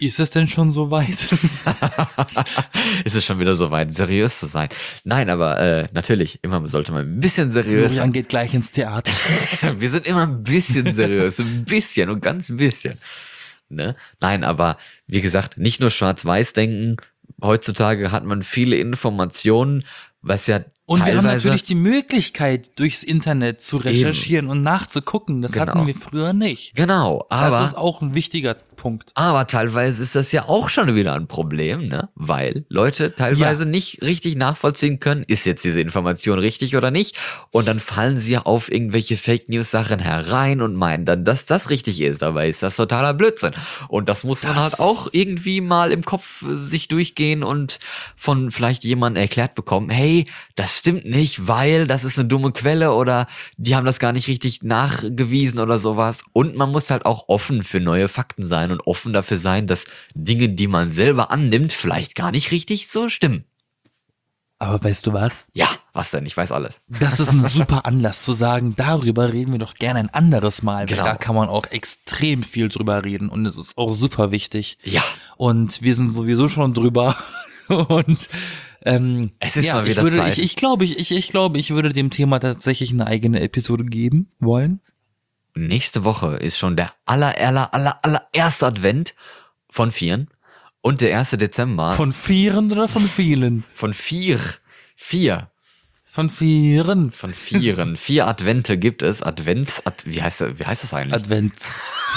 Ist es denn schon so weit? Ist es schon wieder so weit, seriös zu sein? Nein, aber natürlich, immer sollte man ein bisschen seriös sein. Florian geht gleich ins Theater. Wir sind immer ein bisschen seriös, ein bisschen und ganz ein bisschen. Ne? Nein, aber wie gesagt, nicht nur schwarz-weiß denken. Heutzutage hat man viele Informationen, was ja und teilweise... wir haben natürlich die Möglichkeit, durchs Internet zu recherchieren und nachzugucken. Das hatten wir früher nicht. Genau, aber... Das ist auch ein wichtiger Punkt. Aber teilweise ist das ja auch schon wieder ein Problem, ne? Weil Leute teilweise nicht richtig nachvollziehen können, ist jetzt diese Information richtig oder nicht? Und dann fallen sie auf irgendwelche Fake-News-Sachen herein und meinen dann, dass das richtig ist. Dabei ist das totaler Blödsinn. Und das muss man halt auch irgendwie mal im Kopf sich durchgehen und von vielleicht jemandem erklärt bekommen, hey, das stimmt nicht, weil das ist eine dumme Quelle oder die haben das gar nicht richtig nachgewiesen oder sowas. Und man muss halt auch offen für neue Fakten sein und offen dafür sein, dass Dinge, die man selber annimmt, vielleicht gar nicht richtig so stimmen. Aber weißt du was? Ja, was denn? Ich weiß alles. Das ist ein super Anlass zu sagen, darüber reden wir doch gerne ein anderes Mal. Genau. Da kann man auch extrem viel drüber reden und es ist auch super wichtig. Ja. Und wir sind sowieso schon drüber. Und es ist mal wieder Zeit. Ich glaube, ich würde dem Thema tatsächlich eine eigene Episode geben wollen. Nächste Woche ist schon der allererste Advent von 4 und der 1. Dezember. Von 4 oder von vielen? Von 4. 4. Von 4. Von 4. 4 Advente gibt es. Wie heißt das eigentlich? Advents.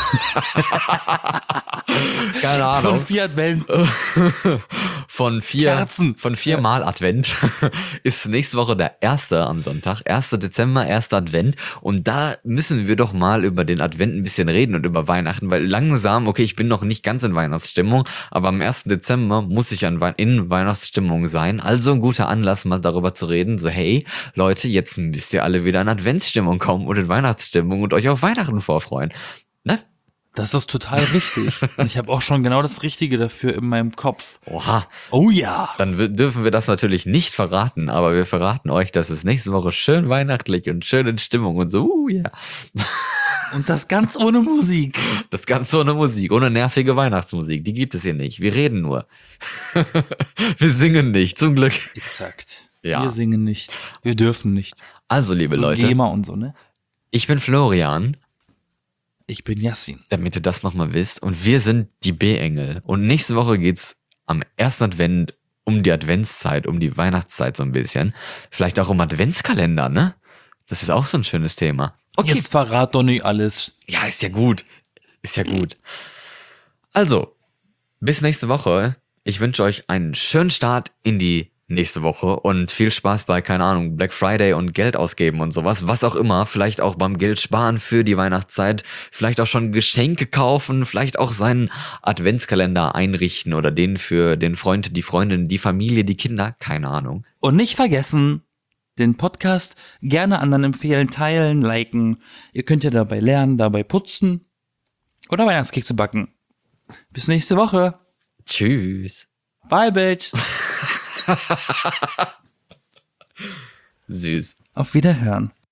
Keine Ahnung. Von 4 Advents. Von 4 Kerzen. Von 4 Mal Advent ist nächste Woche der 1. am Sonntag. 1. Dezember, 1. Advent. Und da müssen wir doch mal über den Advent ein bisschen reden und über Weihnachten, weil langsam, okay, ich bin noch nicht ganz in Weihnachtsstimmung, aber am 1. Dezember muss ich in Weihnachtsstimmung sein. Also ein guter Anlass, mal darüber zu reden. So, hey, Leute, jetzt müsst ihr alle wieder in Adventsstimmung kommen und in Weihnachtsstimmung und euch auf Weihnachten vorfreuen. Ne? Das ist total richtig. Und ich habe auch schon genau das Richtige dafür in meinem Kopf. Oha. Oh ja. Dann dürfen wir das natürlich nicht verraten, aber wir verraten euch, dass es nächste Woche schön weihnachtlich und schön in Stimmung und so, ja. Und das ganz ohne Musik. Das Ganze ohne Musik, ohne nervige Weihnachtsmusik. Die gibt es hier nicht. Wir reden nur. Wir singen nicht, zum Glück. Exakt. Ja. Wir singen nicht. Wir dürfen nicht. Also, liebe So Leute. GEMA und so, ne? Ich bin Florian. Ich bin Yassin. Damit ihr das nochmal wisst. Und wir sind die B-Engel. Und nächste Woche geht's am 1. Advent um die Adventszeit, um die Weihnachtszeit so ein bisschen. Vielleicht auch um Adventskalender, ne? Das ist auch so ein schönes Thema. Okay. Jetzt verrat doch nicht alles. Ja, ist ja gut. Ist ja gut. Also, bis nächste Woche. Ich wünsche euch einen schönen Start in die nächste Woche und viel Spaß bei, keine Ahnung, Black Friday und Geld ausgeben und sowas, was auch immer, vielleicht auch beim Geld sparen für die Weihnachtszeit, vielleicht auch schon Geschenke kaufen, vielleicht auch seinen Adventskalender einrichten oder den für den Freund, die Freundin, die Familie, die Kinder, keine Ahnung. Und nicht vergessen, den Podcast gerne anderen empfehlen, teilen, liken. Ihr könnt ja dabei lernen, dabei putzen oder Weihnachtskekse backen. Bis nächste Woche. Tschüss. Bye, Bitch. Süß. Auf Wiederhören.